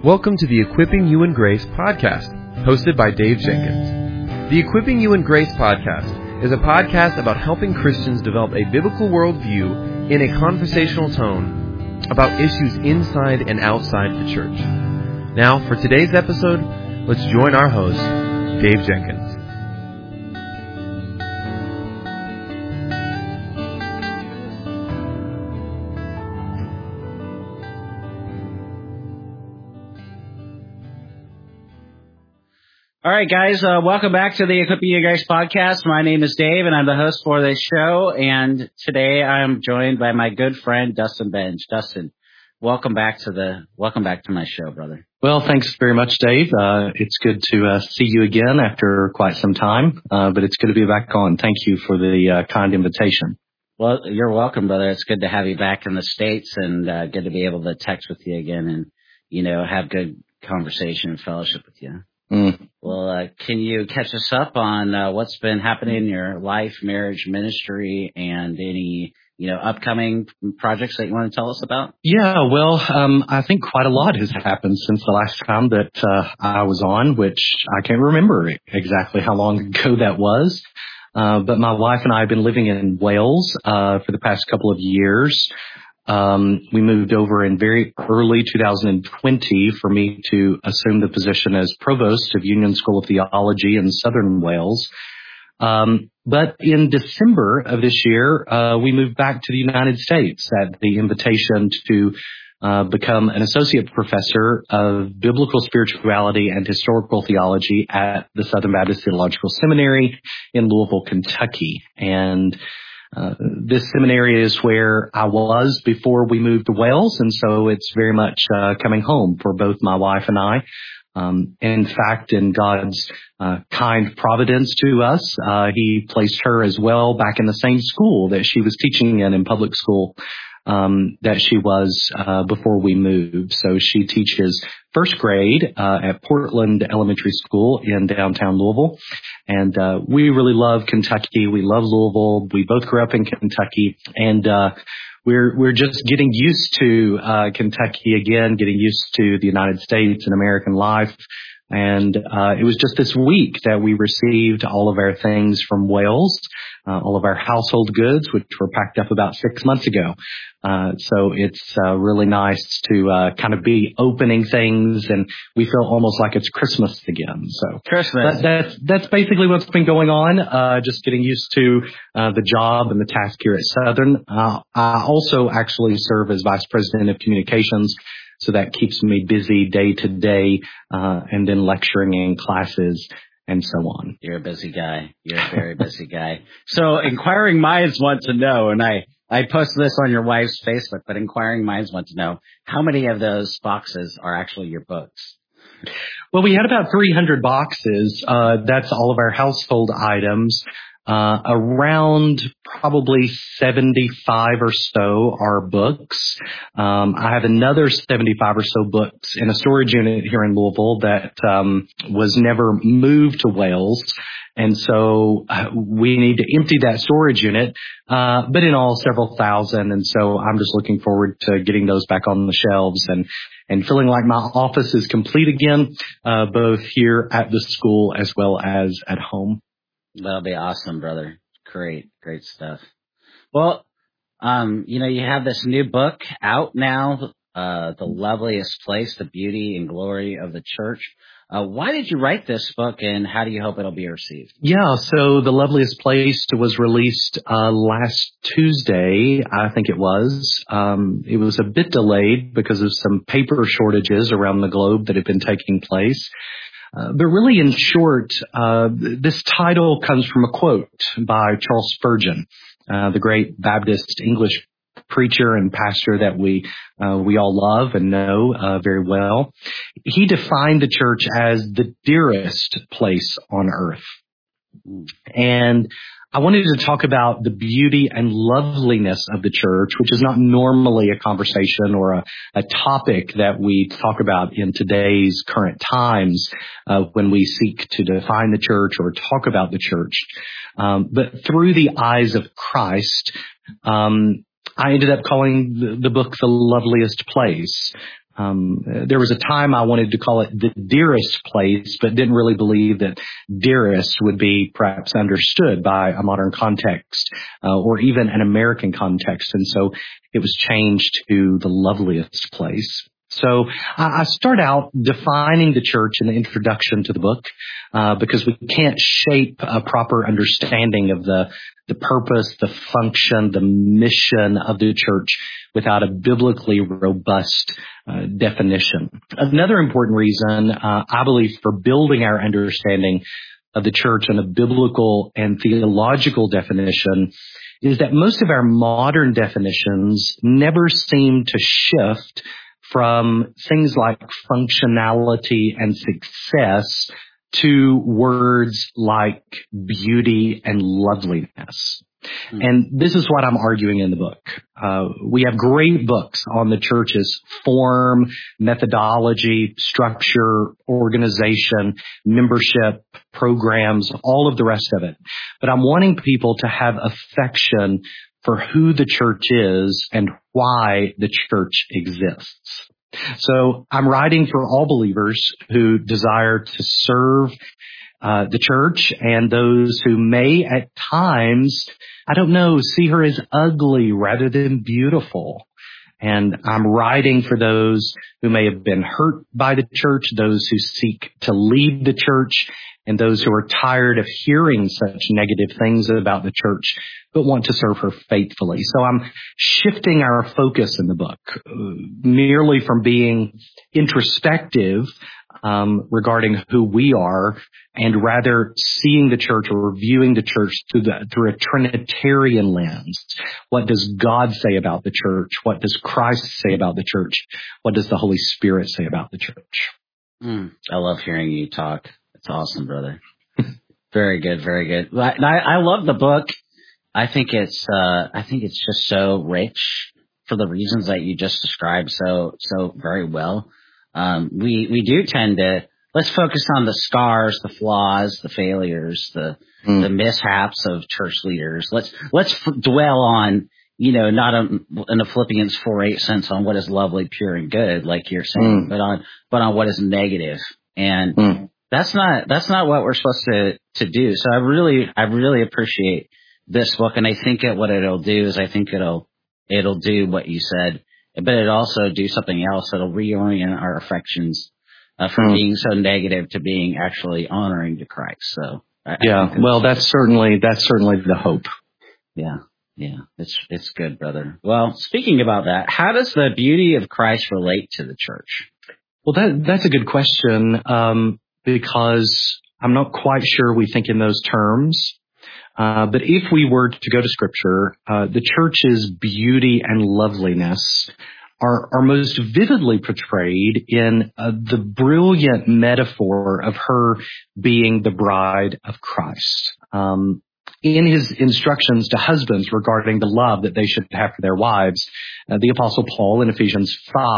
Welcome to the Equipping You in Grace podcast, hosted by Dave Jenkins. The Equipping You in Grace podcast is a podcast about helping Christians develop a biblical worldview in a conversational tone about issues inside and outside the church. Now, for today's episode, let's join our host, Dave Jenkins. All right, guys, welcome back to the Equipping You in Grace podcast. My name is Dave, and I'm the host for this show. And today I'm joined by my good friend Dustin Benge. Dustin, welcome back to my show, brother. Well, thanks very much, Dave. It's good to see you again after quite some time, but it's good to be back on. Thank you for the kind invitation. Well, you're welcome, brother. It's good to have you back in the States, and good to be able to text with you again and, have good conversation and fellowship with you. Well, can you catch us up on what's been happening in your life, marriage, ministry, and any, upcoming projects that you want to tell us about? Yeah, well, I think quite a lot has happened since the last time that I was on, which I can't remember exactly how long ago that was. But my wife and I have been living in Wales for the past couple of years. We moved over in very early 2020 for me to assume the position as provost of Union School of Theology in southern Wales. But in December of this year, we moved back to the United States at the invitation to become an associate professor of biblical spirituality and historical theology at the Southern Baptist Theological Seminary in Louisville, Kentucky. And this seminary is where I was before we moved to Wales, and so it's very much coming home for both my wife and I. In fact, in God's kind providence to us, He placed her as well back in the same school that she was teaching in public school that she was before we moved. So she teaches first grade at Portland Elementary School in downtown Louisville. And we really love Kentucky. We love Louisville. We both grew up in Kentucky. And we're just getting used to Kentucky again, getting used to the United States and American life. And it was just this week that we received all of our things from Wales, all of our household goods, which were packed up about 6 months ago. So it's really nice to kind of be opening things, and we feel almost like it's Christmas again. So Christmas. That's basically what's been going on, just getting used to the job and the task here at Southern. I also actually serve as Vice President of Communications, so that keeps me busy day to day, and then lecturing in classes and so on. You're a busy guy. You're a very busy guy. So inquiring minds want to know, and I posted this on your wife's Facebook, but inquiring minds want to know, how many of those boxes are actually your books? Well, we had about 300 boxes. That's all of our household items. Around probably 75 or so are books. I have another 75 or so books in a storage unit here in Louisville that was never moved to Wales. And so we need to empty that storage unit, but in all, several thousand. And so I'm just looking forward to getting those back on the shelves and feeling like my office is complete again, both here at the school as well as at home. That'll be awesome, brother. Great stuff. Well, you have this new book out now, The Loveliest Place, The Beauty and Glory of the Church. Why did you write this book, and how do you hope it'll be received? Yeah, so The Loveliest Place was released last Tuesday, I think it was. It was a bit delayed because of some paper shortages around the globe that have been taking place. But really, in short, this title comes from a quote by Charles Spurgeon, the great Baptist English preacher and pastor that we all love and know very well. He defined the church as the dearest place on earth. And I wanted to talk about the beauty and loveliness of the church, which is not normally a conversation or a topic that we talk about in today's current times when we seek to define the church or talk about the church. But through the eyes of Christ, I ended up calling the book The Loveliest Place. There was a time I wanted to call it the dearest place, but didn't really believe that dearest would be perhaps understood by a modern context, or even an American context. And so it was changed to the loveliest place. So I start out defining the church in the introduction to the book, because we can't shape a proper understanding of the purpose, the function, the mission of the church without a biblically robust definition. Another important reason, I believe, for building our understanding of the church on a biblical and theological definition is that most of our modern definitions never seem to shift from things like functionality and success to words like beauty and loveliness. And this is what I'm arguing in the book. We have great books on the church's form, methodology, structure, organization, membership, programs, all of the rest of it. But I'm wanting people to have affection for who the church is and why the church exists. So I'm writing for all believers who desire to serve the church and those who may at times, see her as ugly rather than beautiful. And I'm writing for those who may have been hurt by the church, those who seek to lead the church, and those who are tired of hearing such negative things about the church, but want to serve her faithfully. So I'm shifting our focus in the book, merely from being introspective regarding who we are, and rather seeing the church or viewing the church through a Trinitarian lens. What does God say about the church? What does Christ say about the church? What does the Holy Spirit say about the church? I love hearing you talk. It's awesome, brother. Very good, very good. I love the book. I think it's just so rich for the reasons that you just described so very well. We do tend to, let's focus on the scars, the flaws, the failures, the mishaps of church leaders. Let's dwell on, not in a Philippians 4:8 sense on what is lovely, pure, and good, like you're saying, but on what is negative. And that's not what we're supposed to do. So I really appreciate this book. And I think what it'll do is it'll do what you said, but it'll also do something else that'll reorient our affections from being so negative to being actually honoring to Christ. So that's certainly the hope. Yeah. It's good, brother. Well, speaking about that, how does the beauty of Christ relate to the church? Well, that's a good question, because I'm not quite sure we think in those terms. But if we were to go to Scripture, the church's beauty and loveliness are most vividly portrayed in the brilliant metaphor of her being the bride of Christ. In his instructions to husbands regarding the love that they should have for their wives, the Apostle Paul in Ephesians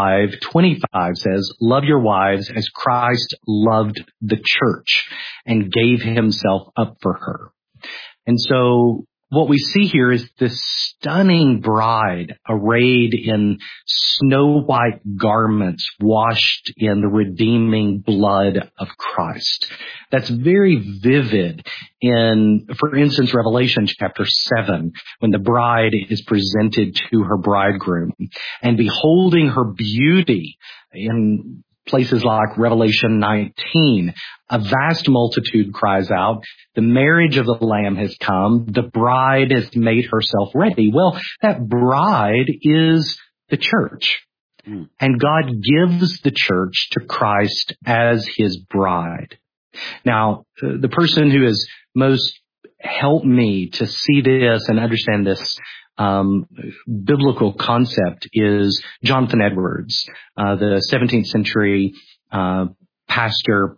5:25 says, "Love your wives as Christ loved the church and gave himself up for her." And so what we see here is this stunning bride arrayed in snow white garments washed in the redeeming blood of Christ. That's very vivid in, for instance, Revelation chapter 7, when the bride is presented to her bridegroom, and beholding her beauty in places like Revelation 19, a vast multitude cries out, "The marriage of the Lamb has come. The bride has made herself ready." Well, that bride is the church. And God gives the church to Christ as his bride. Now, the person who has most helped me to see this and understand this biblical concept is Jonathan Edwards, the 18th century pastor,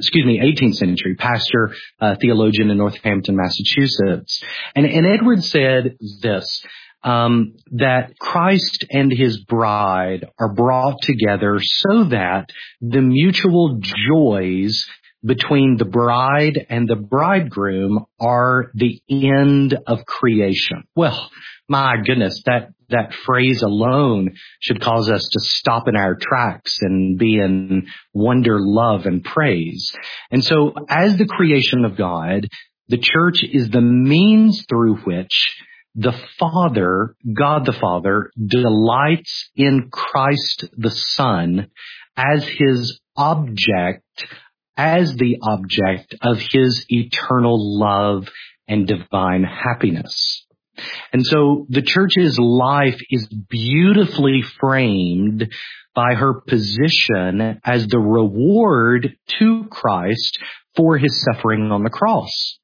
theologian in Northampton, Massachusetts. And Edwards said this, that Christ and his bride are brought together so that the mutual joys between the bride and the bridegroom are the end of creation. Well, my goodness, that that phrase alone should cause us to stop in our tracks and be in wonder, love, and praise. And so as the creation of God, the church is the means through which the Father, God the Father, delights in Christ the Son as his object, as the object of his eternal love and divine happiness. And so the church's life is beautifully framed by her position as the reward to Christ for his suffering on the cross,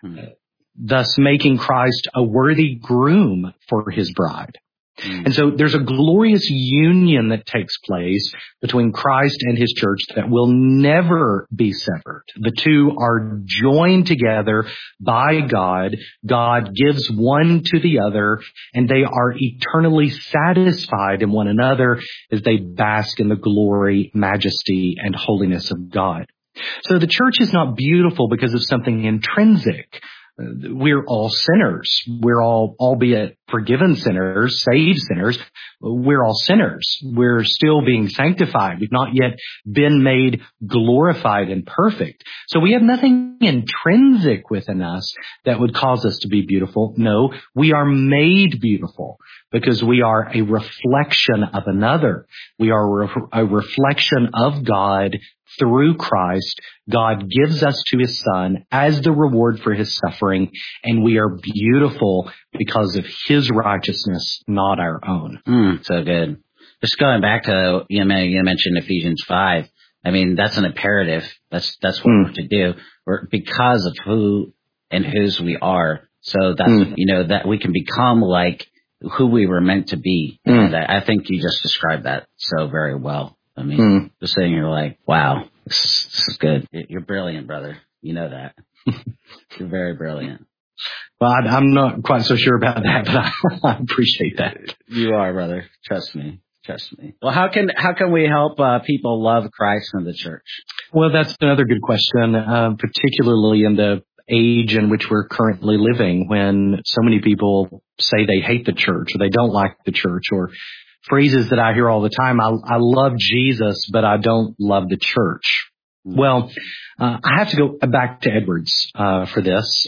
thus making Christ a worthy groom for his bride. And so there's a glorious union that takes place between Christ and his church that will never be severed. The two are joined together by God. God gives one to the other, and they are eternally satisfied in one another as they bask in the glory, majesty, and holiness of God. So the church is not beautiful because of something intrinsic. We're all sinners. We're all, albeit forgiven sinners, saved sinners. We're all sinners. We're still being sanctified. We've not yet been made glorified and perfect. So we have nothing intrinsic within us that would cause us to be beautiful. No, we are made beautiful because we are a reflection of another. We are a reflection of God through Christ. God gives us to his Son as the reward for his suffering, and we are beautiful because of his righteousness, not our own. So good. Just going back to, you mentioned Ephesians 5. I mean, that's an imperative. That's what we're to do. We're, because of who and whose we are. So that's, that we can become like who we were meant to be. And I think you just described that so very well. I mean, just saying, you're like, wow, this is good. You're brilliant, brother. You know that. You're very brilliant. Well, I'm not quite so sure about that, but I appreciate that. You are, brother. Trust me. Well, how can we help people love Christ and the church? Well, that's another good question, particularly in the age in which we're currently living, when so many people say they hate the church or they don't like the church, or phrases that I hear all the time. I love Jesus, but I don't love the church. Well, I have to go back to Edwards for this.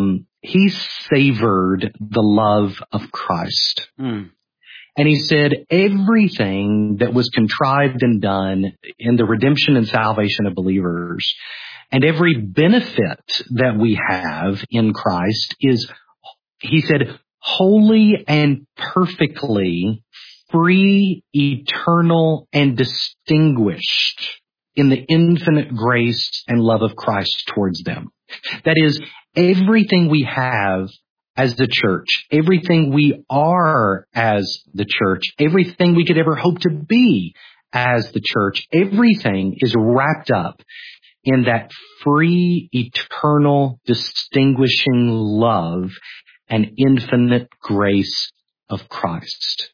He savored the love of Christ. And he said everything that was contrived and done in the redemption and salvation of believers, and every benefit that we have in Christ is, he said, wholly and perfectly free, eternal, and distinguished in the infinite grace and love of Christ towards them. That is, everything we have as the church, everything we are as the church, everything we could ever hope to be as the church, everything is wrapped up in that free, eternal, distinguishing love and infinite grace of Christ.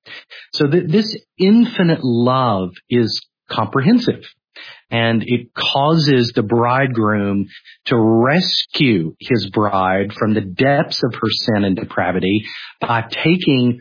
So this infinite love is comprehensive, and it causes the bridegroom to rescue his bride from the depths of her sin and depravity by taking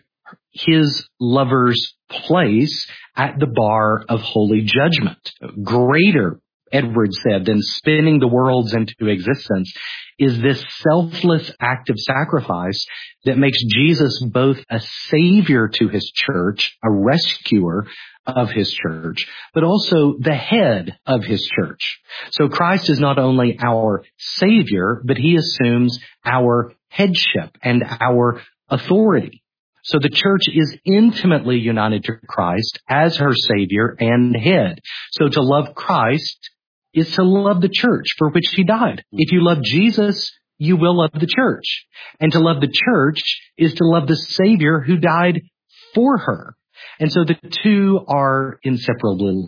his lover's place at the bar of holy judgment. Greater, Edwards said, than spinning the worlds into existence is this selfless act of sacrifice that makes Jesus both a savior to his church, a rescuer of his church, but also the head of his church. So Christ is not only our savior, but he assumes our headship and our authority. So the church is intimately united to Christ as her savior and head. So to love Christ is to love the church for which he died. If you love Jesus, you will love the church. And to love the church is to love the Savior who died for her. And so the two are inseparable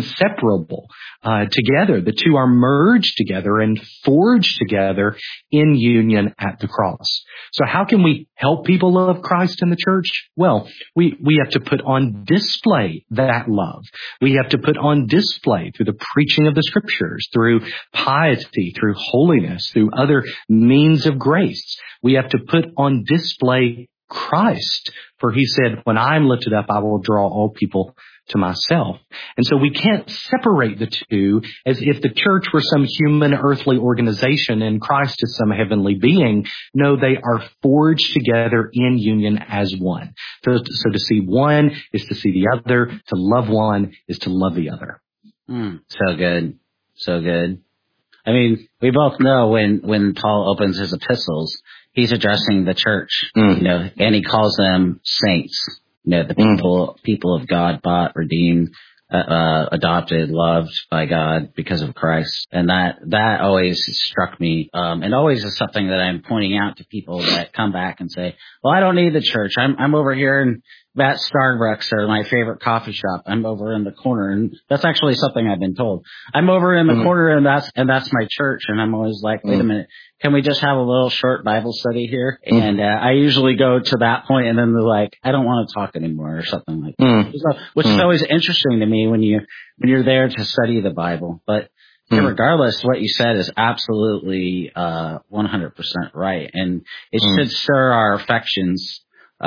together. The two are merged together and forged together in union at the cross. So how can we help people love Christ in the church? Well, we have to put on display that love. We have to put on display through the preaching of the scriptures, through piety, through holiness, through other means of grace. We have to put on display Christ. For he said, when I'm lifted up, I will draw all people to myself. And so we can't separate the two as if the church were some human earthly organization and Christ is some heavenly being. No, they are forged together in union as one. So to see one is to see the other. To love one is to love the other. So good. So good. I mean, we both know when Paul opens his epistles, he's addressing the church, and he calls them saints, the people of God, bought, redeemed, adopted, loved by God because of Christ. And that always struck me, and always is something that I'm pointing out to people that come back and say, well, I don't need the church. I'm over here in that Starbucks or my favorite coffee shop. I'm over in the corner. And that's actually something I've been told. I'm over in the corner and that's my church. And I'm always like, wait a minute. Can we just have a little short Bible study here? And I usually go to that point and then they're like, I don't want to talk anymore or something like that. Which is always interesting to me when you're there to study the Bible. But regardless, what you said is absolutely 100% right. And it should stir our affections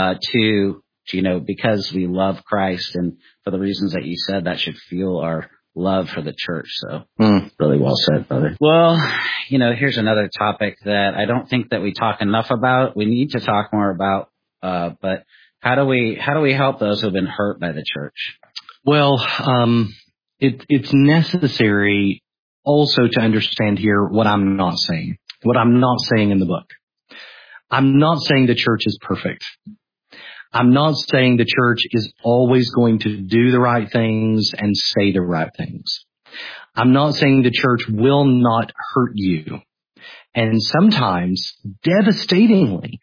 because we love Christ, and for the reasons that you said, that should fuel our love for the church. So really well said, brother. Well, here's another topic that I don't think that we talk enough about. We need to talk more about, but how do we help those who've been hurt by the church? Well, it's necessary also to understand here what I'm not saying in the book. I'm not saying the church is perfect. I'm not saying the church is always going to do the right things and say the right things. I'm not saying the church will not hurt you, and sometimes devastatingly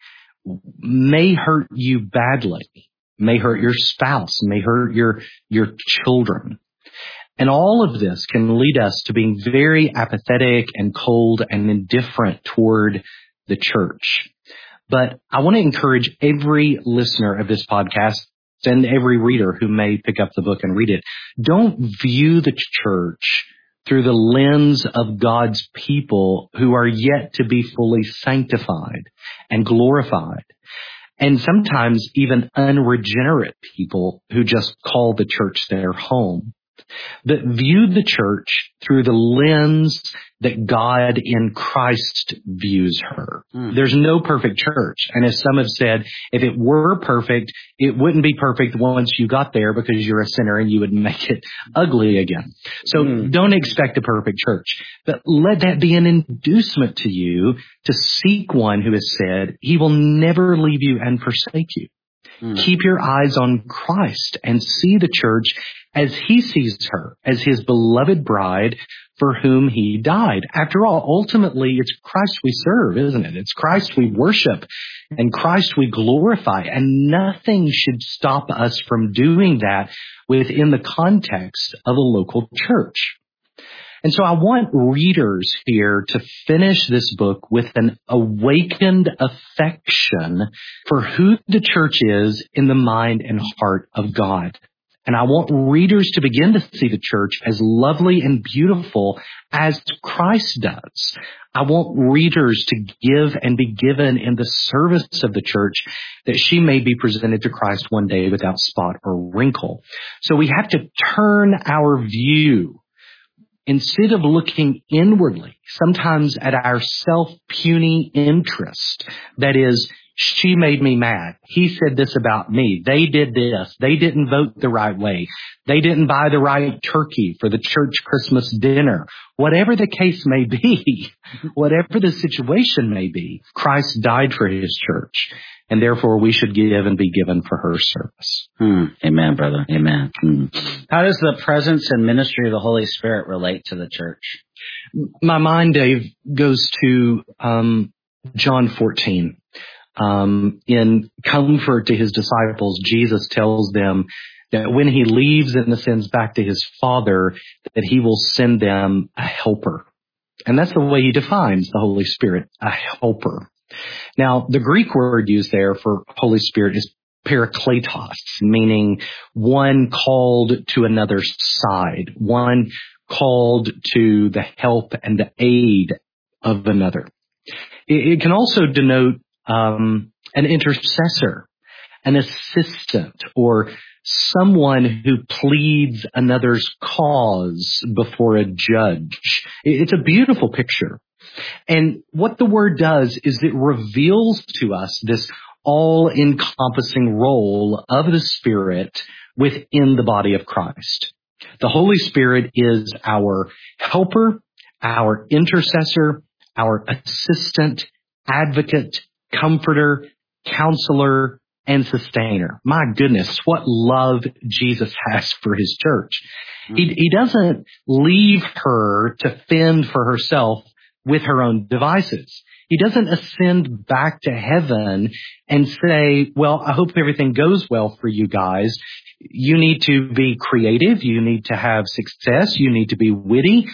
may hurt you badly, may hurt your spouse, may hurt your children. And all of this can lead us to being very apathetic and cold and indifferent toward the church. But I want to encourage every listener of this podcast and every reader who may pick up the book and read it. Don't view the church through the lens of God's people who are yet to be fully sanctified and glorified. And sometimes even unregenerate people who just call the church their home. But view the church through the lens that God in Christ views her. There's no perfect church. And as some have said, if it were perfect, it wouldn't be perfect once you got there because you're a sinner and you would make it ugly again. So don't expect a perfect church. But let that be an inducement to you to seek one who has said, he will never leave you and forsake you. Keep your eyes on Christ and see the church as he sees her, as his beloved bride for whom he died. After all, ultimately, it's Christ we serve, isn't it? It's Christ we worship and Christ we glorify. And nothing should stop us from doing that within the context of a local church. And so I want readers here to finish this book with an awakened affection for who the church is in the mind and heart of God. And I want readers to begin to see the church as lovely and beautiful as Christ does. I want readers to give and be given in the service of the church that she may be presented to Christ one day without spot or wrinkle. So we have to turn our view. Instead of looking inwardly, sometimes at our self-puny interest, that is, she made me mad. He said this about me. They did this. They didn't vote the right way. They didn't buy the right turkey for the church Christmas dinner. Whatever the case may be, whatever the situation may be, Christ died for his church. And therefore, we should give and be given for her service. Amen, brother. Amen. How does the presence and ministry of the Holy Spirit relate to the church? My mind, Dave, goes to John 14. In comfort to his disciples, Jesus tells them that when he leaves and ascends back to his Father, that he will send them a helper. And that's the way he defines the Holy Spirit, a helper. Now, the Greek word used there for Holy Spirit is parakletos, meaning one called to another's side, one called to the help and the aid of another. It can also denote an intercessor, an assistant, or someone who pleads another's cause before a judge. It's a beautiful picture. And what the word does is it reveals to us this all-encompassing role of the Spirit within the body of Christ. The Holy Spirit is our helper, our intercessor, our assistant, advocate, comforter, counselor, and sustainer. My goodness, what love Jesus has for his church. He doesn't leave her to fend for herself with her own devices. He doesn't ascend back to heaven and say, well, I hope everything goes well for you guys. You need to be creative. You need to have success. You need to be witty,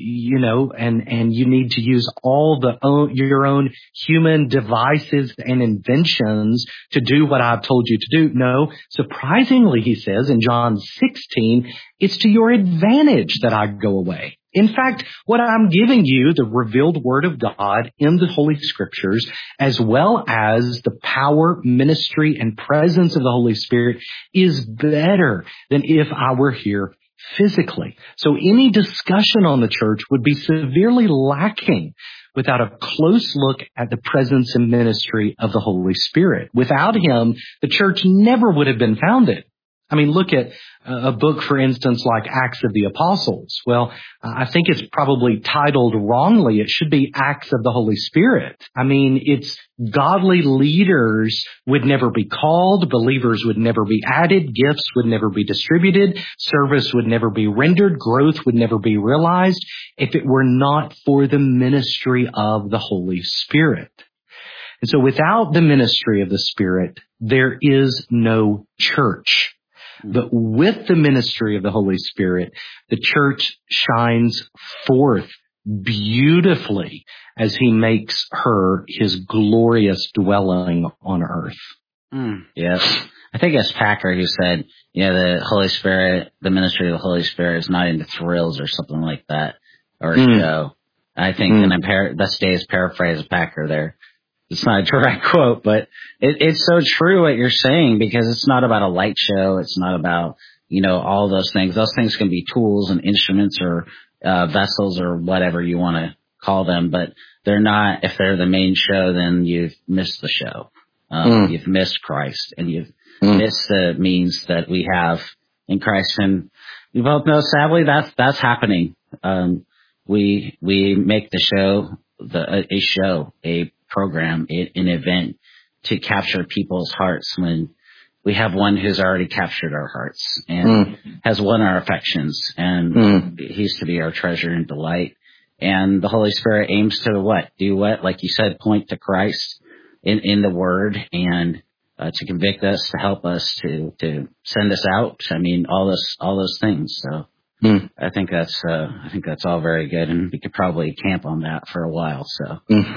and you need to use all your own human devices and inventions to do what I've told you to do. No, surprisingly, he says in John 16, it's to your advantage that I go away. In fact, what I'm giving you, the revealed Word of God in the Holy Scriptures, as well as the power, ministry, and presence of the Holy Spirit, is better than if I were here physically. So any discussion on the church would be severely lacking without a close look at the presence and ministry of the Holy Spirit. Without him, the church never would have been founded. I mean, look at a book, for instance, like Acts of the Apostles. Well, I think it's probably titled wrongly. It should be Acts of the Holy Spirit. I mean, it's godly leaders would never be called, believers would never be added, gifts would never be distributed, service would never be rendered, growth would never be realized if it were not for the ministry of the Holy Spirit. And so without the ministry of the Spirit, there is no church. But with the ministry of the Holy Spirit, the church shines forth beautifully as he makes her his glorious dwelling on earth. Yes. I think it's Packer who said, the Holy Spirit, the ministry of the Holy Spirit is not into thrills or something like that, or a show. I think, and that's Dave's paraphrase of Packer there. It's not a direct quote, but it's so true what you're saying, because it's not about a light show. It's not about, all those things. Those things can be tools and instruments or vessels or whatever you want to call them, but they're not. If they're the main show, then you've missed the show. You've missed Christ, and you've missed the means that we have in Christ. And we both know, sadly, that's happening. We make the show a program, an event to capture people's hearts, when we have one who's already captured our hearts and has won our affections, and he's to be our treasure and delight. And the Holy Spirit aims to do what? Like you said, point to Christ in the Word, and to convict us, to help us, to send us out. I mean, all those things. So I think that's all very good, and we could probably camp on that for a while. So,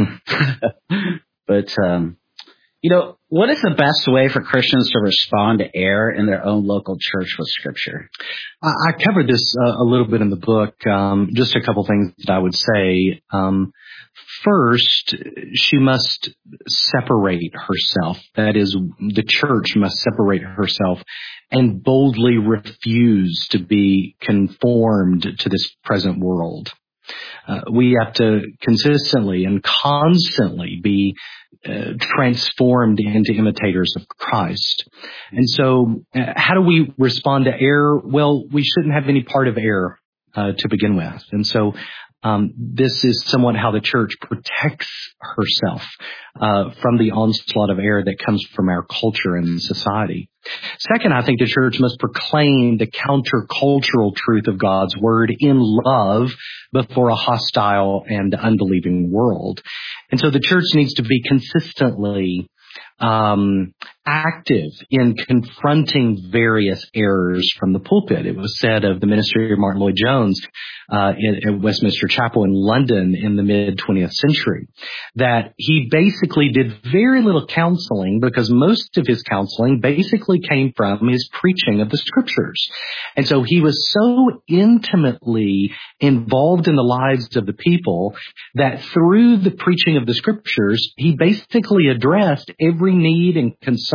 but what is the best way for Christians to respond to error in their own local church with Scripture? I covered this a little bit in the book. Just a couple things that I would say. First, she must separate herself. That is, the church must separate herself and boldly refuse to be conformed to this present world. We have to consistently and constantly be transformed into imitators of Christ. And so how do we respond to error? Well, we shouldn't have any part of error to begin with. And so this is somewhat how the church protects herself from the onslaught of error that comes from our culture and society. Second, I think the church must proclaim the countercultural truth of God's Word in love before a hostile and unbelieving world. And so the church needs to be consistently active in confronting various errors from the pulpit. It was said of the ministry of Martin Lloyd-Jones at Westminster Chapel in London in the mid-20th century that he basically did very little counseling, because most of his counseling basically came from his preaching of the Scriptures. And so he was so intimately involved in the lives of the people that through the preaching of the Scriptures, he basically addressed every need and concern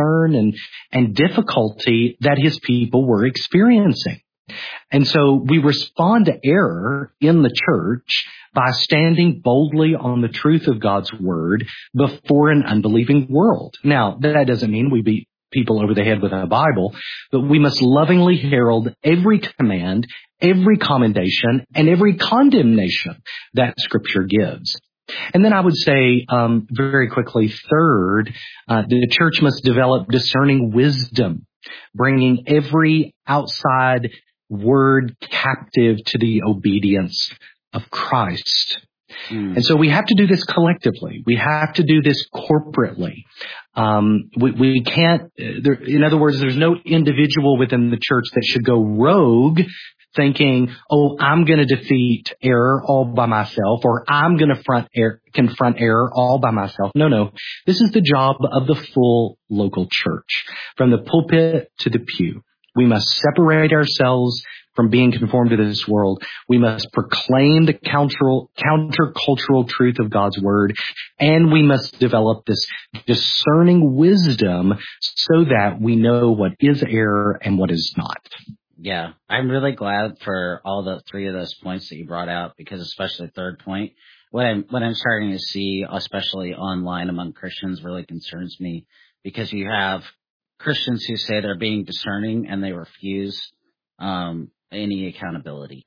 concern and difficulty that his people were experiencing. And so we respond to error in the church by standing boldly on the truth of God's word before an unbelieving world. Now, that doesn't mean we beat people over the head with a Bible, but we must lovingly herald every command, every commendation, and every condemnation that Scripture gives. And then I would say, very quickly, third, the church must develop discerning wisdom, bringing every outside word captive to the obedience of Christ. And so we have to do this collectively. We have to do this corporately. We can't, in other words, there's no individual within the church that should go rogue thinking, oh, I'm going to defeat error all by myself, or I'm going to confront error all by myself. No. This is the job of the full local church, from the pulpit to the pew. We must separate ourselves from being conformed to this world. We must proclaim the countercultural truth of God's word, and we must develop this discerning wisdom so that we know what is error and what is not. Yeah, I'm really glad for all the three of those points that you brought out, because especially the third point, what I'm starting to see, especially online among Christians, really concerns me, because you have Christians who say they're being discerning and they refuse any accountability.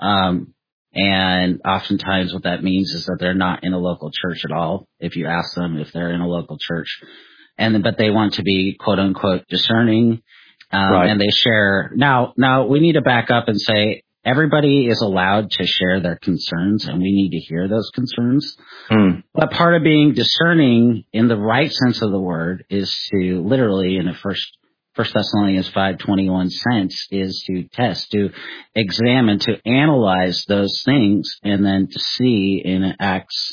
And oftentimes what that means is that they're not in a local church at all, if you ask them if they're in a local church. But they want to be, quote unquote, discerning. Right. And they share. Now we need to back up and say everybody is allowed to share their concerns, and we need to hear those concerns. But part of being discerning in the right sense of the word is to literally, in a First Thessalonians 5:21 sense, is to test, to examine, to analyze those things, and then to see in Acts,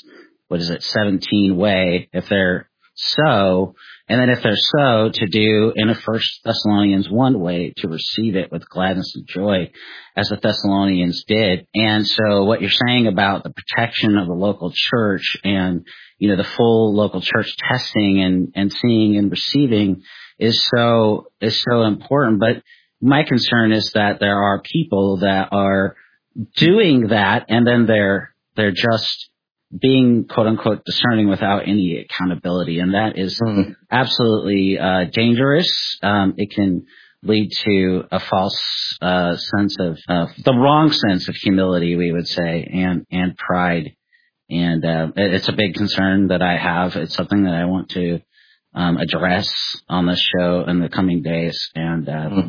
17 way, if they're so, and then if they're so, to do in a 1 Thessalonians 1 way, to receive it with gladness and joy, as the Thessalonians did. And so what you're saying about the protection of the local church and, the full local church testing and seeing and receiving is so important. But my concern is that there are people that are doing that, and then they're just being, quote unquote, discerning without any accountability. And that is absolutely dangerous. It can lead to a false sense of the wrong sense of humility, we would say, and pride. And it's a big concern that I have. It's something that I want to address on this show in the coming days. And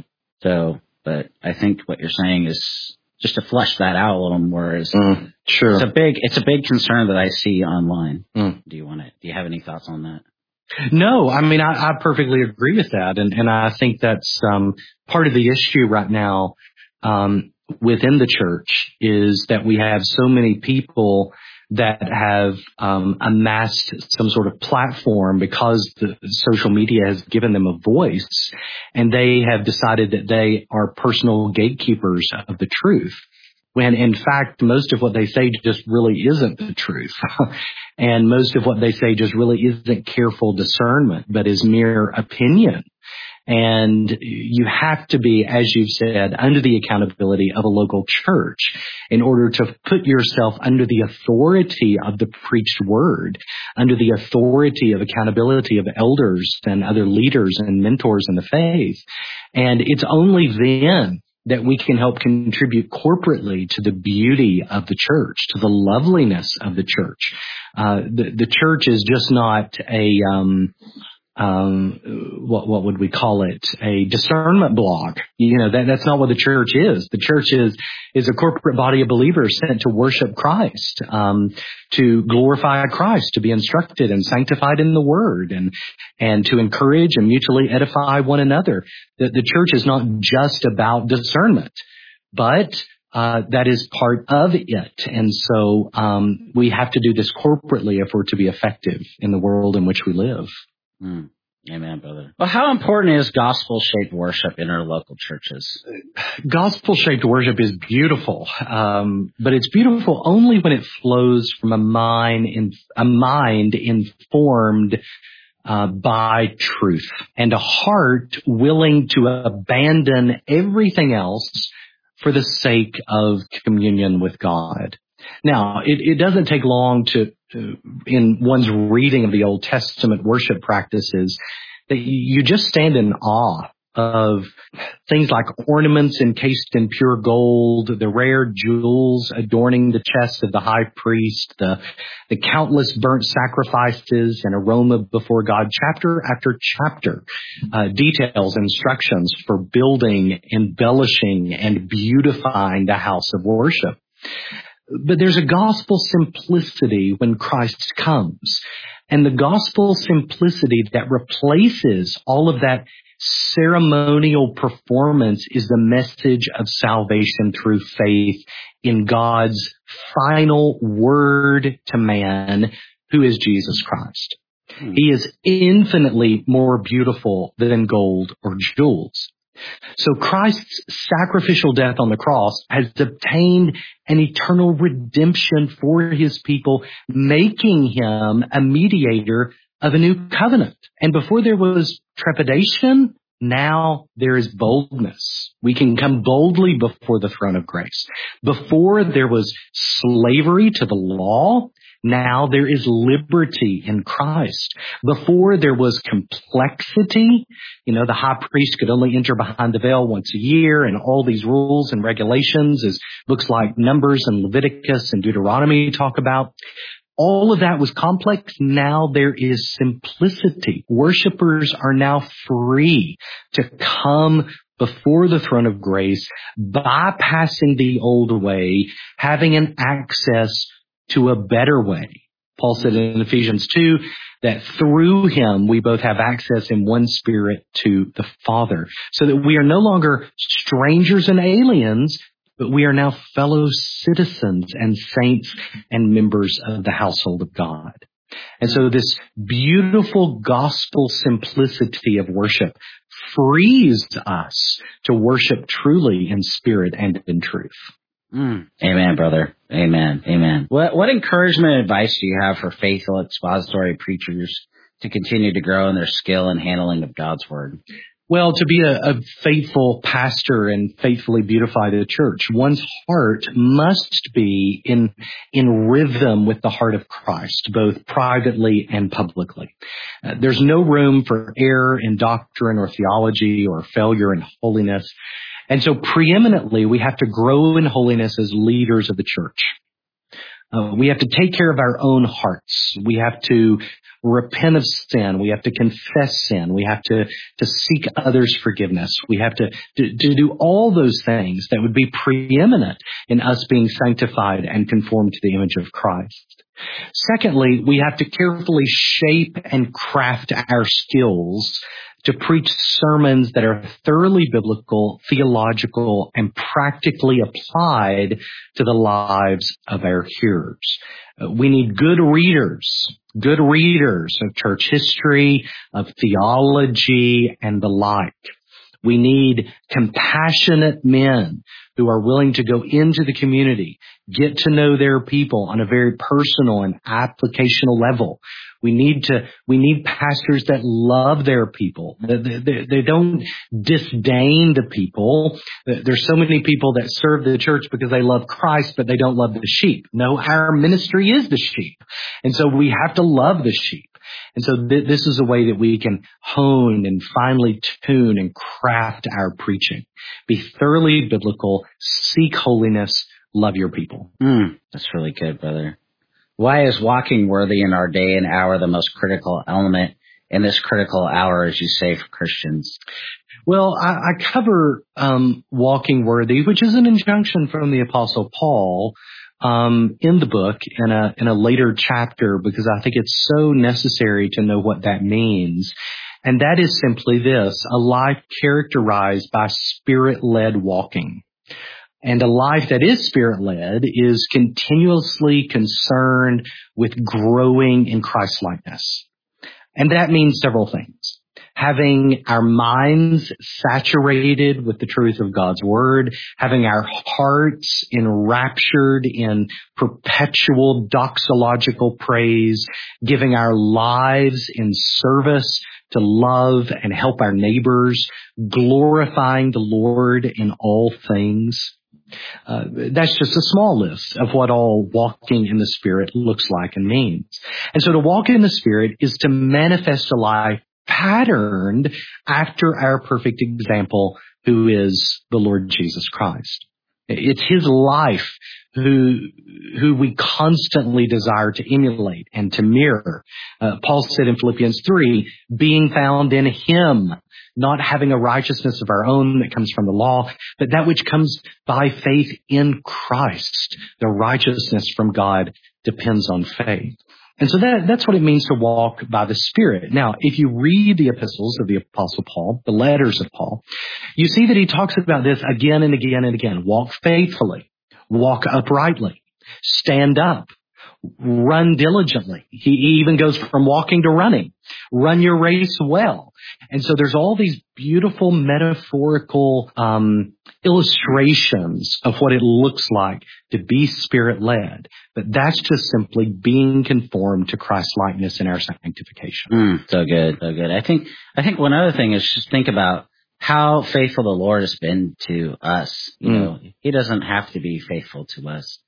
but I think what you're saying is, just to flesh that out a little more, is sure. It's a big concern that I see online. Do you have any thoughts on that? No, I mean, I perfectly agree with that. And I think that's part of the issue right now within the church, is that we have so many people that have amassed some sort of platform because the social media has given them a voice, and they have decided that they are personal gatekeepers of the truth, when in fact most of what they say just really isn't the truth. And most of what they say just really isn't careful discernment, but is mere opinion. And you have to be, as you've said, under the accountability of a local church in order to put yourself under the authority of the preached word, under the authority of accountability of elders and other leaders and mentors in the faith. And it's only then that we can help contribute corporately to the beauty of the church, to the loveliness of the church. The church is just not a what would we call it? A discernment blog. That's not what the church is. The church is a corporate body of believers sent to worship Christ, to glorify Christ, to be instructed and sanctified in the word, and to encourage and mutually edify one another. The church is not just about discernment, but that is part of it. And so we have to do this corporately if we're to be effective in the world in which we live. Amen, brother. Well, how important is gospel-shaped worship in our local churches? Gospel-shaped worship is beautiful, but it's beautiful only when it flows from a mind informed by truth, and a heart willing to abandon everything else for the sake of communion with God. Now, it doesn't take long to in one's reading of the Old Testament worship practices that you just stand in awe of things like ornaments encased in pure gold, the rare jewels adorning the chest of the high priest, the countless burnt sacrifices and aroma before God, chapter after chapter, details, instructions for building, embellishing, and beautifying the house of worship. But there's a gospel simplicity when Christ comes. And the gospel simplicity that replaces all of that ceremonial performance is the message of salvation through faith in God's final word to man, who is Jesus Christ. He is infinitely more beautiful than gold or jewels. So Christ's sacrificial death on the cross has obtained an eternal redemption for his people, making him a mediator of a new covenant. And before there was trepidation, now there is boldness. We can come boldly before the throne of grace. Before there was slavery to the law, now there is liberty in Christ. Before there was complexity, the high priest could only enter behind the veil once a year, and all these rules and regulations, as books like Numbers and Leviticus and Deuteronomy talk about. All of that was complex. Now there is simplicity. Worshipers are now free to come before the throne of grace, bypassing the old way, having an access to a better way. Paul said in Ephesians 2 that through him we both have access in one spirit to the Father, so that we are no longer strangers and aliens, but we are now fellow citizens and saints and members of the household of God. And so this beautiful gospel simplicity of worship frees us to worship truly in spirit and in truth. Amen, brother. Amen. Amen. What encouragement and advice do you have for faithful expository preachers to continue to grow in their skill and handling of God's word? Well, to be a faithful pastor and faithfully beautify the church, one's heart must be in rhythm with the heart of Christ, both privately and publicly. There's no room for error in doctrine or theology or failure in holiness. And so preeminently, we have to grow in holiness as leaders of the church. We have to take care of our own hearts. We have to repent of sin. We have to confess sin. We have to seek others' forgiveness. We have to do all those things that would be preeminent in us being sanctified and conformed to the image of Christ. Secondly, we have to carefully shape and craft our skills to preach sermons that are thoroughly biblical, theological, and practically applied to the lives of our hearers. We need good readers of church history, of theology, and the like. We need compassionate men who are willing to go into the community, get to know their people on a very personal and applicational level. We need pastors that love their people. They don't disdain the people. There's so many people that serve the church because they love Christ, but they don't love the sheep. No, our ministry is the sheep. And so we have to love the sheep. And so this is a way that we can hone and finely tune and craft our preaching. Be thoroughly biblical, seek holiness, love your people. That's really good, brother. Why is walking worthy in our day and hour the most critical element in this critical hour, as you say, for Christians? Well, I cover walking worthy, which is an injunction from the Apostle Paul in the book in a later chapter, because I think it's so necessary to know what that means. And that is simply this: a life characterized by spirit-led walking. And a life that is spirit-led is continuously concerned with growing in Christ-likeness. And that means several things. having our minds saturated with the truth of God's word, having our hearts enraptured in perpetual doxological praise, giving our lives in service to love and help our neighbors, glorifying the Lord in all things. That's just a small list of what all walking in the Spirit looks like and means. And so to walk in the Spirit is to manifest a life patterned after our perfect example, who is the Lord Jesus Christ. It's His life who we constantly desire to emulate and to mirror. Paul said in Philippians 3, being found in Him, not having a righteousness of our own that comes from the law, but that which comes by faith in Christ. The righteousness from God depends on faith. And so that's what it means to walk by the Spirit. Now, if you read the epistles of the Apostle Paul, the letters of Paul, you see that he talks about this again and again and again. Walk faithfully, walk uprightly, stand up, run diligently. He even goes from walking to running. Run your race well. And so there's all these beautiful metaphorical illustrations of what it looks like to be Spirit-led. But that's just simply being conformed to Christ's likeness in our sanctification. So good, so good. I think one other thing is just think about how faithful the Lord has been to us. You know, He doesn't have to be faithful to us.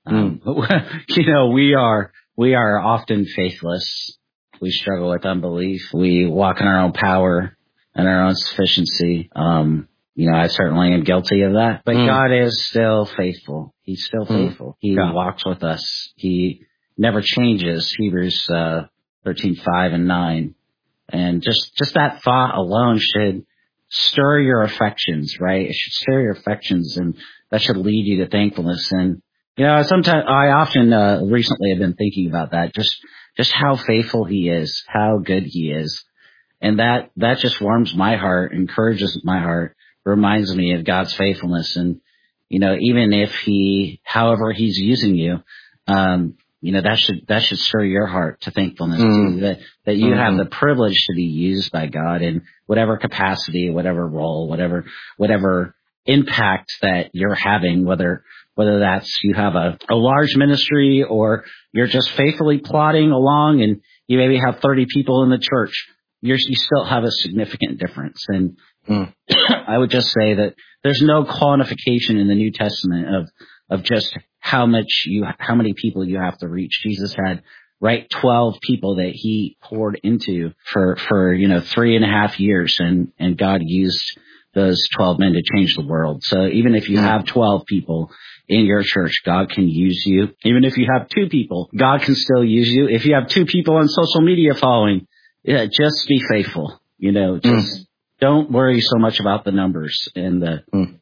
We are often faithless. We struggle with unbelief. We walk in our own power and our own sufficiency. I certainly am guilty of that, but God is still faithful. He's still faithful. He walks with us. He never changes. Hebrews 13:5 and 9. And just that thought alone should stir your affections, right? It should stir your affections, and that should lead you to thankfulness. And sometimes I often recently have been thinking about that, just how faithful He is, how good He is. And that just warms my heart, encourages my heart, reminds me of God's faithfulness. And, even if however He's using you, that should stir your heart to thankfulness too, that you have the privilege to be used by God in whatever capacity, whatever role, whatever impact that you're having, whether that's you have a large ministry or you're just faithfully plodding along and you maybe have 30 people in the church, you still have a significant difference. And I would just say that there's no quantification in the New Testament of just how many people you have to reach. Jesus had 12 people that He poured into for 3.5 years, and God used those 12 men to change the world. So even if you have 12 people in your church, God can use you. Even if you have 2 people, God can still use you. If you have 2 people on social media following, just be faithful. Just don't worry so much about the numbers and the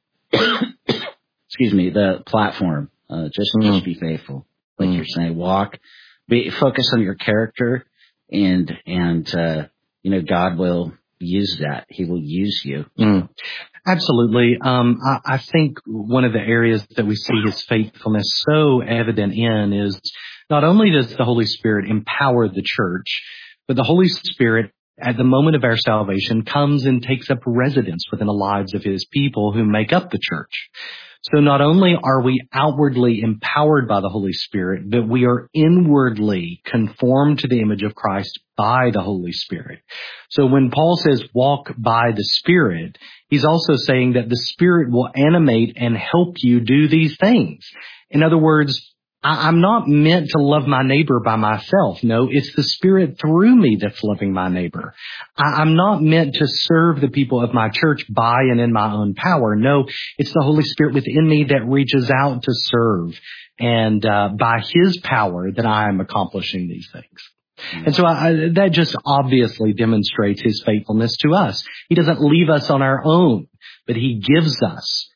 the platform. Just be faithful, like you're saying. Focus on your character, and God will use that. He will use you. Absolutely. I think one of the areas that we see His faithfulness so evident in is not only does the Holy Spirit empower the church, but the Holy Spirit at the moment of our salvation comes and takes up residence within the lives of His people who make up the church. So not only are we outwardly empowered by the Holy Spirit, but we are inwardly conformed to the image of Christ by the Holy Spirit. So when Paul says walk by the Spirit, he's also saying that the Spirit will animate and help you do these things. In other words, I'm not meant to love my neighbor by myself. No, it's the Spirit through me that's loving my neighbor. I'm not meant to serve the people of my church by and in my own power. No, it's the Holy Spirit within me that reaches out to serve. And by His power that I am accomplishing these things. And so that just obviously demonstrates His faithfulness to us. He doesn't leave us on our own, but He gives us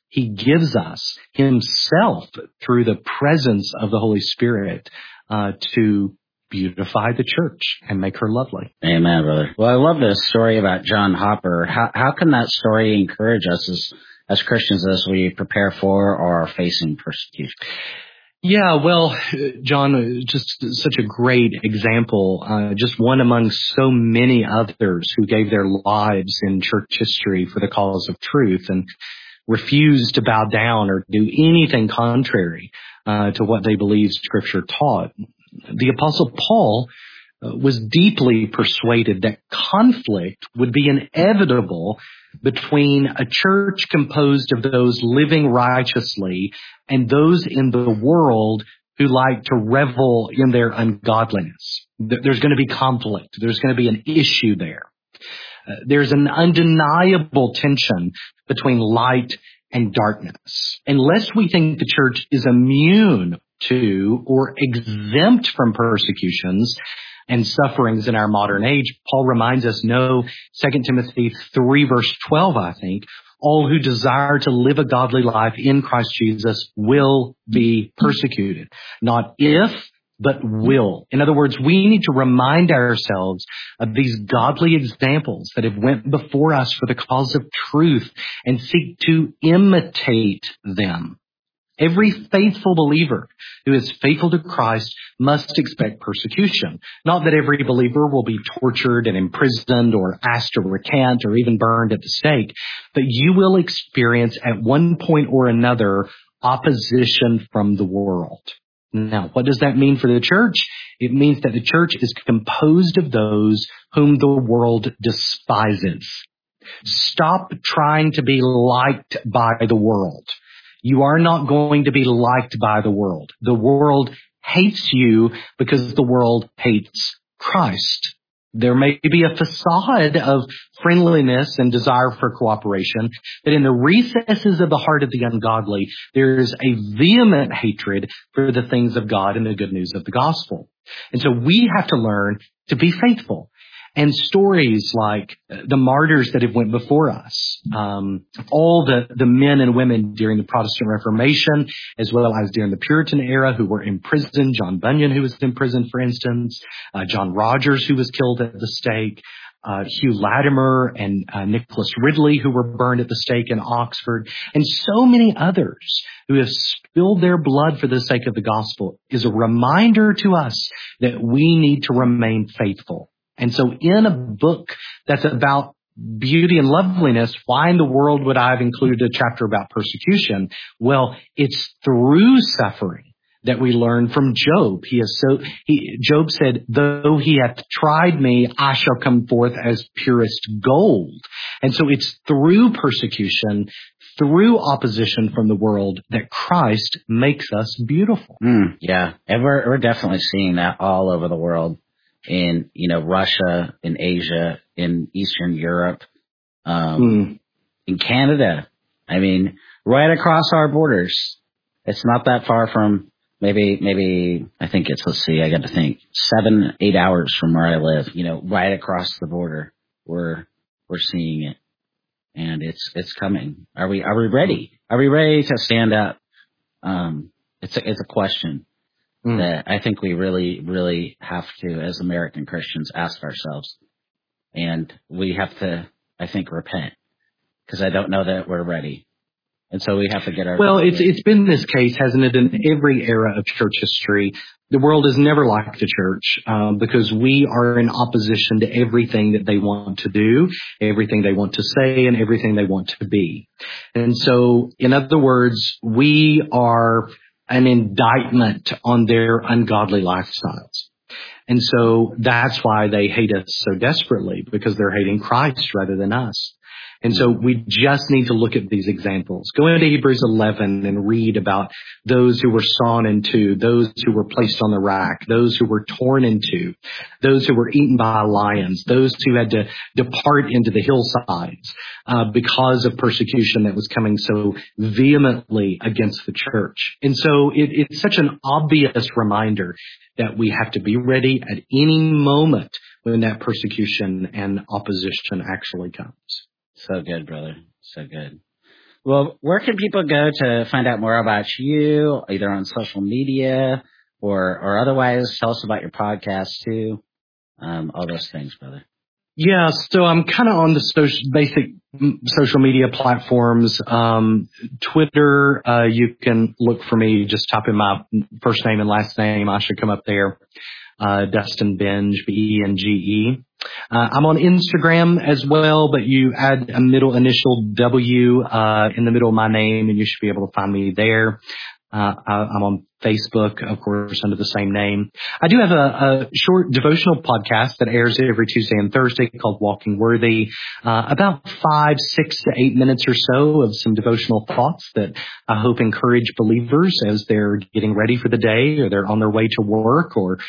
Himself through the presence of the Holy Spirit to beautify the church and make her lovely. Amen, brother. Well, I love this story about John Hopper. How can that story encourage us as Christians as we prepare for or are facing persecution? Yeah, well, John, just such a great example, just one among so many others who gave their lives in church history for the cause of truth and refused to bow down or do anything contrary to what they believed Scripture taught. The Apostle Paul was deeply persuaded that conflict would be inevitable between a church composed of those living righteously and those in the world who like to revel in their ungodliness. There's going to be conflict. There's going to be an issue there. There's an undeniable tension between light and darkness. Unless we think the church is immune to or exempt from persecutions and sufferings in our modern age, Paul reminds us, no, 2 Timothy 3 verse 12, I think, all who desire to live a godly life in Christ Jesus will be persecuted. Not if, but will. In other words, we need to remind ourselves of these godly examples that have went before us for the cause of truth and seek to imitate them. Every faithful believer who is faithful to Christ must expect persecution. Not that every believer will be tortured and imprisoned or asked to recant or even burned at the stake, but you will experience at one point or another opposition from the world. Now, what does that mean for the church? It means that the church is composed of those whom the world despises. Stop trying to be liked by the world. You are not going to be liked by the world. The world hates you because the world hates Christ. There may be a facade of friendliness and desire for cooperation, but in the recesses of the heart of the ungodly, there is a vehement hatred for the things of God and the good news of the gospel. And so we have to learn to be faithful. And stories like the martyrs that have went before us, all the men and women during the Protestant Reformation, as well as during the Puritan era who were imprisoned, John Bunyan who was imprisoned, for instance, John Rogers who was killed at the stake, Hugh Latimer and Nicholas Ridley who were burned at the stake in Oxford, and so many others who have spilled their blood for the sake of the gospel is a reminder to us that we need to remain faithful. And so in a book that's about beauty and loveliness, why in the world would I have included a chapter about persecution? Well, it's through suffering that we learn from Job. Job said, though he hath tried me, I shall come forth as purest gold. And so it's through persecution, through opposition from the world, that Christ makes us beautiful. Yeah. And we're definitely seeing that all over the world. In, Russia, in Asia, in Eastern Europe, in Canada. I mean, right across our borders. It's not that far from maybe, I think it's, I got to think, 7-8 hours from where I live, right across the border. We're seeing it. And it's coming. Are we ready? Are we ready to stand up? It's a question that I think we really, really have to, as American Christians, ask ourselves. And we have to, I think, repent, because I don't know that we're ready. And so we have to get our... Well, it's been this case, hasn't it, in every era of church history. The world is never like the church because we are in opposition to everything that they want to do, everything they want to say, and everything they want to be. And so, in other words, we are an indictment on their ungodly lifestyles. And so that's why they hate us so desperately, because they're hating Christ rather than us. And so we just need to look at these examples. Go into Hebrews 11 and read about those who were sawn in two, those who were placed on the rack, those who were torn in two, those who were eaten by lions, those who had to depart into the hillsides because of persecution that was coming so vehemently against the church. And so it's such an obvious reminder that we have to be ready at any moment when that persecution and opposition actually comes. So good, brother. So good. Well, where can people go to find out more about you, either on social media or otherwise? Tell us about your podcast too. All those things, brother. Yeah, so I'm kind of on the basic social media platforms. Twitter, you can look for me, just type in my first name and last name. I should come up there. Dustin Benge, Benge. I'm on Instagram as well, but you add a middle initial W in the middle of my name, and you should be able to find me there. I'm on Facebook, of course, under the same name. I do have a short devotional podcast that airs every Tuesday and Thursday called Walking Worthy. About 5, 6 to 8 minutes or so of some devotional thoughts that I hope encourage believers as they're getting ready for the day, or they're on their way to work, or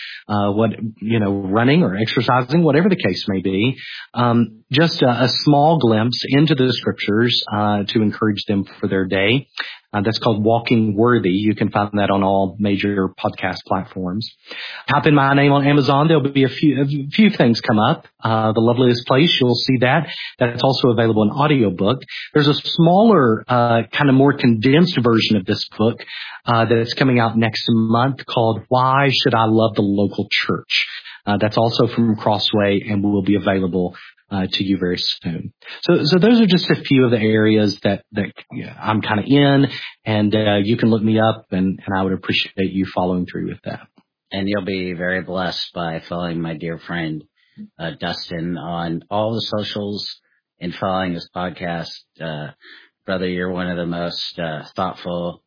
running or exercising, whatever the case may be. Just a small glimpse into the scriptures to encourage them for their day. That's called Walking Worthy. You can find that on all major podcast platforms. Type in my name on Amazon. There'll be a few things come up. The Loveliest Place, you'll see that. That's also available in audiobook. There's a smaller, kind of more condensed version of this book that's coming out next month called Why Should I Love the Local Church? That's also from Crossway and will be available to you very soon. So those are just a few of the areas that I'm kind of in, and you can look me up, and I would appreciate you following through with that. And you'll be very blessed by following my dear friend Dustin on all the socials and following his podcast. Brother, you're one of the most thoughtful,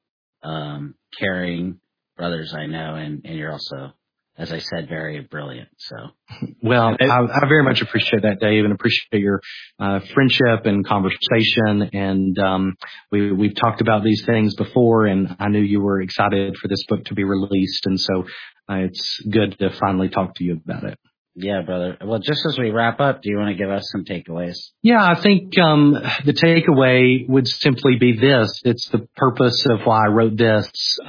caring brothers I know, and you're also, as I said, very brilliant. So, well, I very much appreciate that, Dave, and appreciate your friendship and conversation. And we've talked about these things before, and I knew you were excited for this book to be released, and so it's good to finally talk to you about it. Yeah, brother. Well, just as we wrap up, do you want to give us some takeaways? Yeah, I think the takeaway would simply be this. It's the purpose of why I wrote this.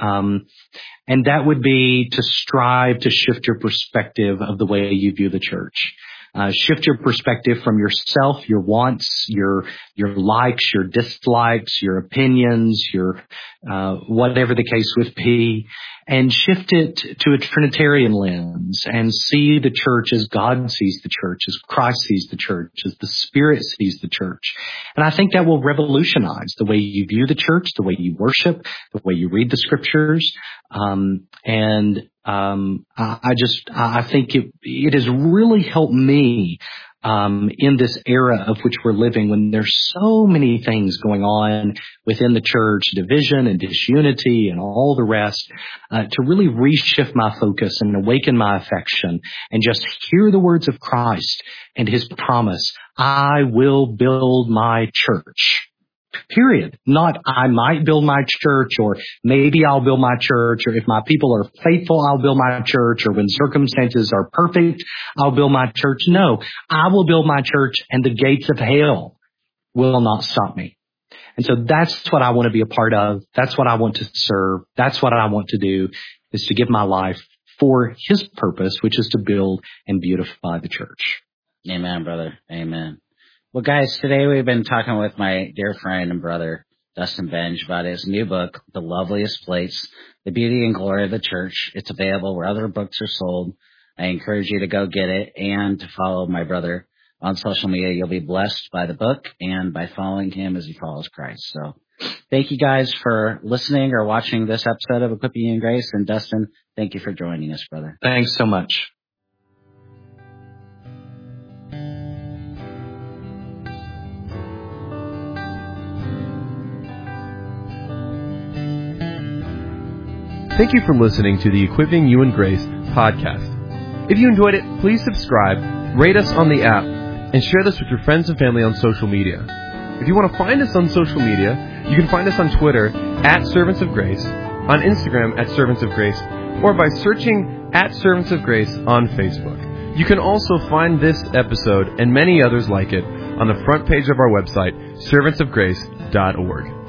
And that would be to strive to shift your perspective of the way you view the church. Shift your perspective from yourself, your wants, your likes, your dislikes, your opinions, your whatever the case would be, and shift it to a Trinitarian lens and see the church as God sees the church, as Christ sees the church, as the Spirit sees the church. And I think that will revolutionize the way you view the church, the way you worship, the way you read the scriptures. I think it has really helped me in this era of which we're living, when there's so many things going on within the church, division and disunity and all the rest, to really reshift my focus and awaken my affection and just hear the words of Christ and his promise, I will build my church. Period. Not I might build my church, or maybe I'll build my church, or if my people are faithful, I'll build my church, or when circumstances are perfect, I'll build my church. No, I will build my church, and the gates of hell will not stop me. And so that's what I want to be a part of. That's what I want to serve. That's what I want to do, is to give my life for his purpose, which is to build and beautify the church. Amen, brother. Amen. Well, guys, today we've been talking with my dear friend and brother, Dustin Benge, about his new book, The Loveliest Place, The Beauty and Glory of the Church. It's available where other books are sold. I encourage you to go get it and to follow my brother on social media. You'll be blessed by the book and by following him as he follows Christ. So thank you guys for listening or watching this episode of Equipping You in Grace. And Dustin, thank you for joining us, brother. Thanks so much. Thank you for listening to the Equipping You in Grace podcast. If you enjoyed it, please subscribe, rate us on the app, and share this with your friends and family on social media. If you want to find us on social media, you can find us on Twitter @Servants of Grace, on Instagram @Servants of Grace, or by searching @Servants of Grace on Facebook. You can also find this episode and many others like it on the front page of our website, servantsofgrace.org.